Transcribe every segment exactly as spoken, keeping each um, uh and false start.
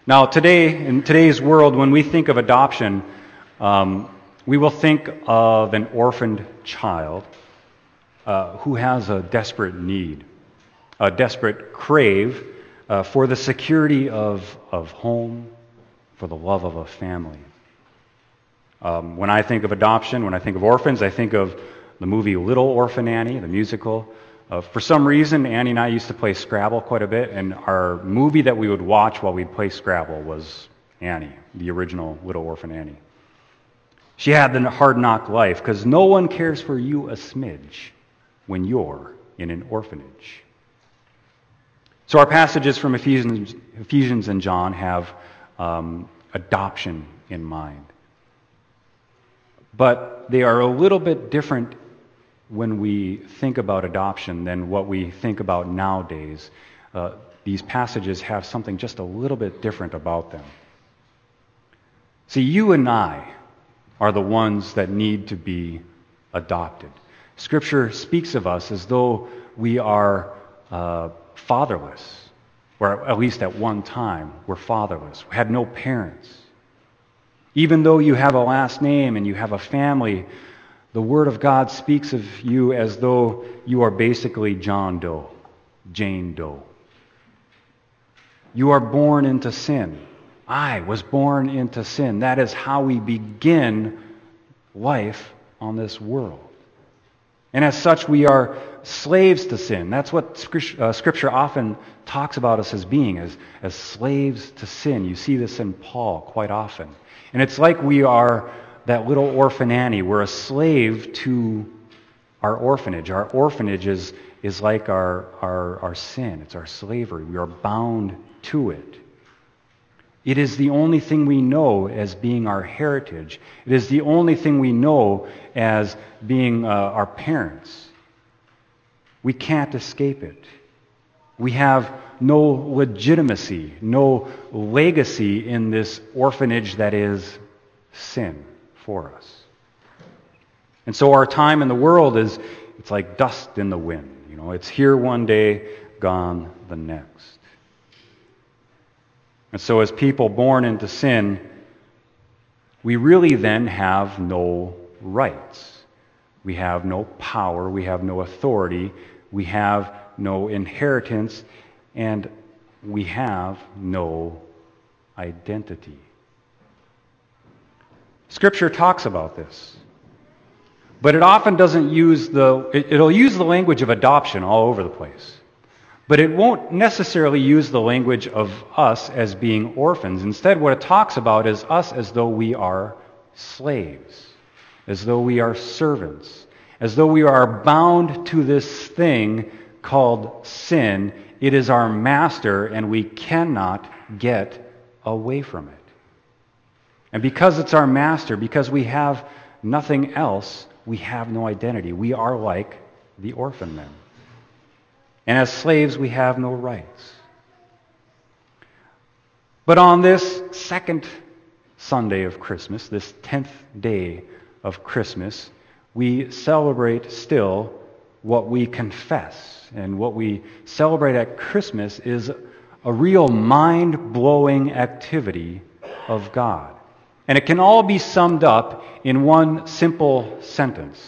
Now, today, in today's world, when we think of adoption, um, we will think of an orphaned child uh, who has a desperate need, a desperate crave uh, for the security of, of home, for the love of a family. Um, when I think of adoption, when I think of orphans, I think of the movie Little Orphan Annie, the musical. Uh, for some reason, Annie and I used to play Scrabble quite a bit, and our movie that we would watch while we'd play Scrabble was Annie, the original Little Orphan Annie. She had the hard knock life because no one cares for you a smidge when you're in an orphanage. So our passages from Ephesians, Ephesians and John have um, adoption in mind. But they are a little bit different when we think about adoption than what we think about nowadays. Uh, these passages have something just a little bit different about them. See, you and I are the ones that need to be adopted. Scripture speaks of us as though we are uh, fatherless, or at least at one time we're fatherless. We had no parents. Even though you have a last name and you have a family, the Word of God speaks of you as though you are basically John Doe, Jane Doe. You are born into sin. I was born into sin. That is how we begin life on this world. And as such, we are slaves to sin. That's what Scripture often talks about us as being, as, as slaves to sin. You see this in Paul quite often. And it's like we are that little orphan Annie. We're a slave to our orphanage. Our orphanage is, is like our, our, our sin. It's our slavery. We are bound to it. It is the only thing we know as being our heritage. It is the only thing we know as being uh, our parents. We can't escape it. We have no legitimacy, no legacy in this orphanage that is sin for us. And so our time in the world is, it's like dust in the wind. You know, it's here one day, gone the next. And so as people born into sin, we really then have no rights. We have no power. We have no authority. We have no inheritance. And we have no identity. Scripture talks about this. But it often doesn't use the, it, it'll use the language of adoption all over the place. But it won't necessarily use the language of us as being orphans. Instead, what it talks about is us as though we are slaves, as though we are servants, as though we are bound to this thing called sin. It is our master, and we cannot get away from it. And because it's our master, because we have nothing else, we have no identity. We are like the orphan men. And as slaves, we have no rights. But on this second Sunday of Christmas, this tenth day of Christmas, we celebrate still what we confess. And what we celebrate at Christmas is a real mind-blowing activity of God. And it can all be summed up in one simple sentence.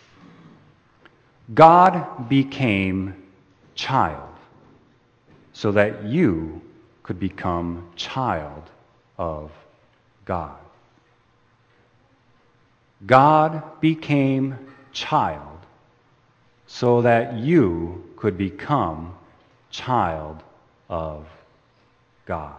God became child, so that you could become child of God. God became child, so that you could become child of God.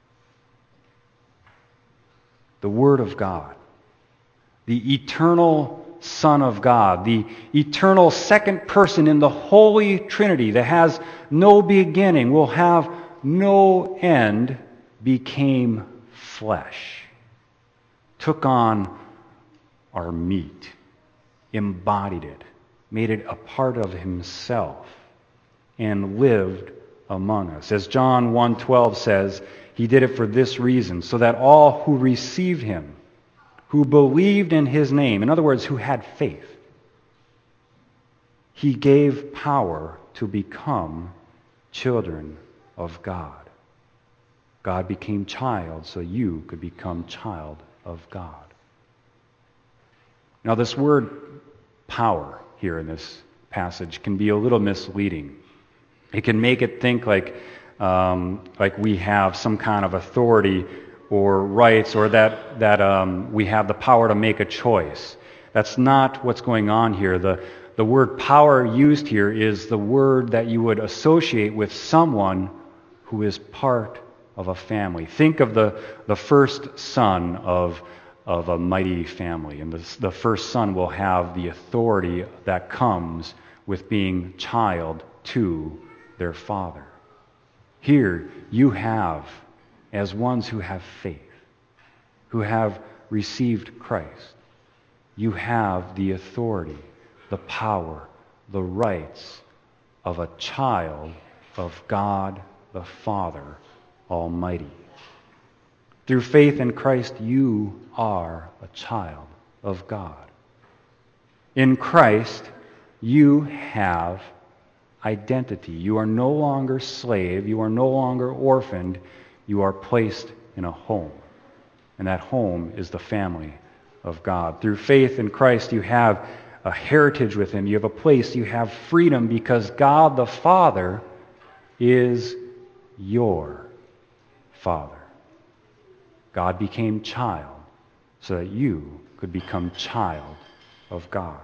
The Word of God, the eternal Son of God, the eternal second person in the Holy Trinity that has no beginning, will have no end, became flesh, took on our meat, embodied it, made it a part of himself, and lived among us. As John one twelve says, he did it for this reason, so that all who received him, who believed in his name, in other words, who had faith, he gave power to become children of God. God became child so you could become child of God. Now, this word power here in this passage can be a little misleading. It can make it think like, um, like we have some kind of authority or rights, or that, that um, we have the power to make a choice. That's not what's going on here. The, the word power used here is the word that you would associate with someone who is part of a family. Think of the, the first son of, of a mighty family. And the, the first son will have the authority that comes with being child to their father. Here you have, as ones who have faith, who have received Christ, you have the authority, the power, the rights of a child of God the Father Almighty. Through faith in Christ, you are a child of God. In Christ, you have identity. You are no longer slave. You are no longer orphaned. You are placed in a home. And that home is the family of God. Through faith in Christ, you have a heritage with Him. You have a place. You have freedom because God the Father is your Father. God became child so that you could become child of God.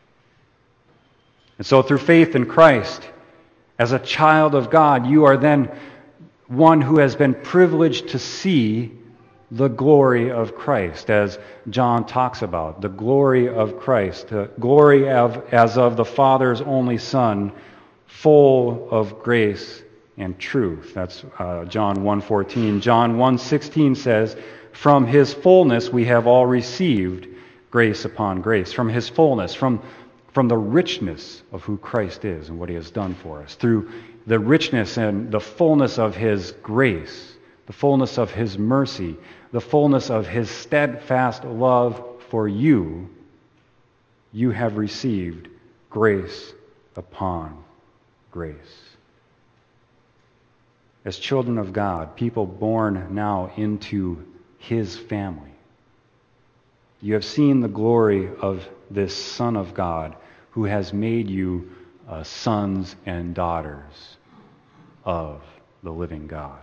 And so through faith in Christ, as a child of God, you are then one who has been privileged to see the glory of Christ, as John talks about, the glory of Christ, the glory of, as of the Father's only Son, full of grace and truth. That's uh, John one fourteen. John one sixteen says, from His fullness we have all received grace upon grace. From His fullness, from, from the richness of who Christ is and what He has done for us, through the richness and the fullness of His grace, the fullness of His mercy, the fullness of His steadfast love for you, you have received grace upon grace. As children of God, people born now into His family, you have seen the glory of this Son of God who has made you uh, sons and daughters of the living God.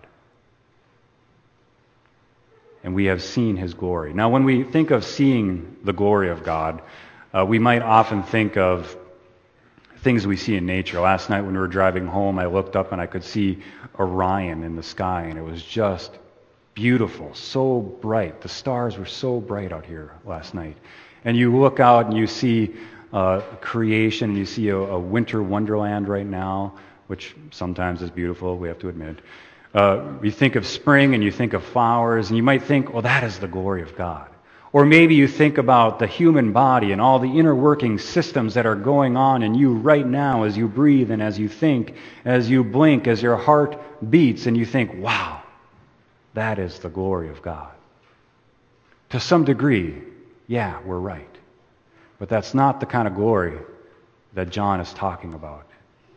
And we have seen His glory. Now, when we think of seeing the glory of God, uh, we might often think of things we see in nature. Last night when we were driving home, I looked up and I could see Orion in the sky, and it was just beautiful, so bright. The stars were so bright out here last night. And you look out and you see uh, creation, and you see a, a winter wonderland right now, which sometimes is beautiful, we have to admit. Uh, you think of spring and you think of flowers, and you might think, well, that is the glory of God. Or maybe you think about the human body and all the inner working systems that are going on in you right now as you breathe and as you think, as you blink, as your heart beats, and you think, wow, that is the glory of God. To some degree, yeah, we're right. But that's not the kind of glory that John is talking about.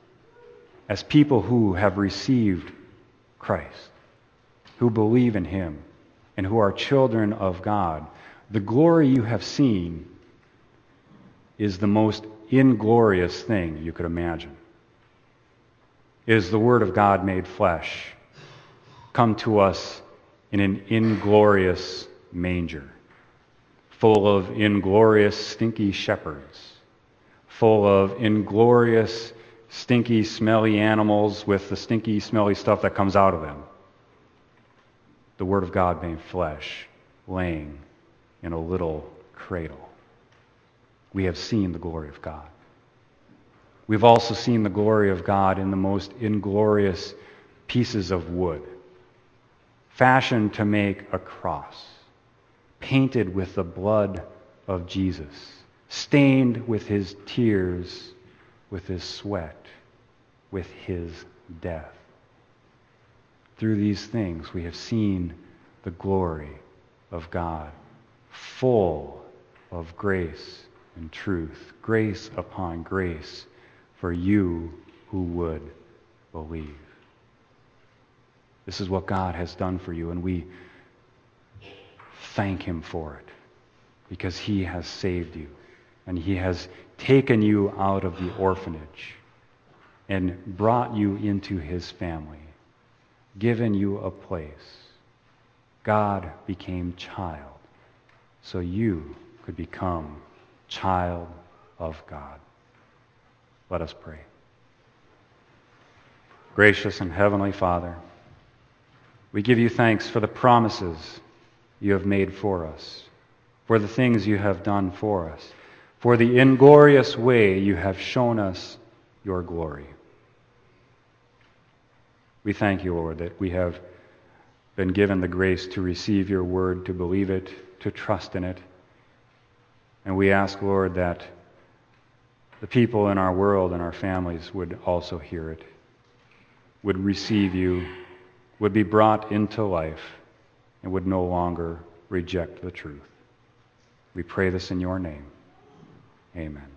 As people who have received Christ, who believe in Him, and who are children of God, the glory you have seen is the most inglorious thing you could imagine. It is the Word of God made flesh, come to us in an inglorious manger, full of inglorious, stinky shepherds, full of inglorious, stinky, smelly animals with the stinky, smelly stuff that comes out of them. The Word of God made flesh, laying in a little cradle. We have seen the glory of God. We've also seen the glory of God in the most inglorious pieces of wood, fashioned to make a cross, painted with the blood of Jesus, stained with His tears, with His sweat, with His death. Through these things we have seen the glory of God, full of grace and truth, grace upon grace for you who would believe. This is what God has done for you, and we thank him for it because he has saved you and he has taken you out of the orphanage and brought you into his family, given you a place. God became child so you could become child of God. Let us pray. Gracious and heavenly Father, we give you thanks for the promises you have made for us, for the things you have done for us, for the inglorious way you have shown us your glory. We thank you, Lord, that we have been given the grace to receive your word, to believe it, to trust in it. And we ask, Lord, that the people in our world and our families would also hear it, would receive you, would be brought into life, and would no longer reject the truth. We pray this in your name. Amen.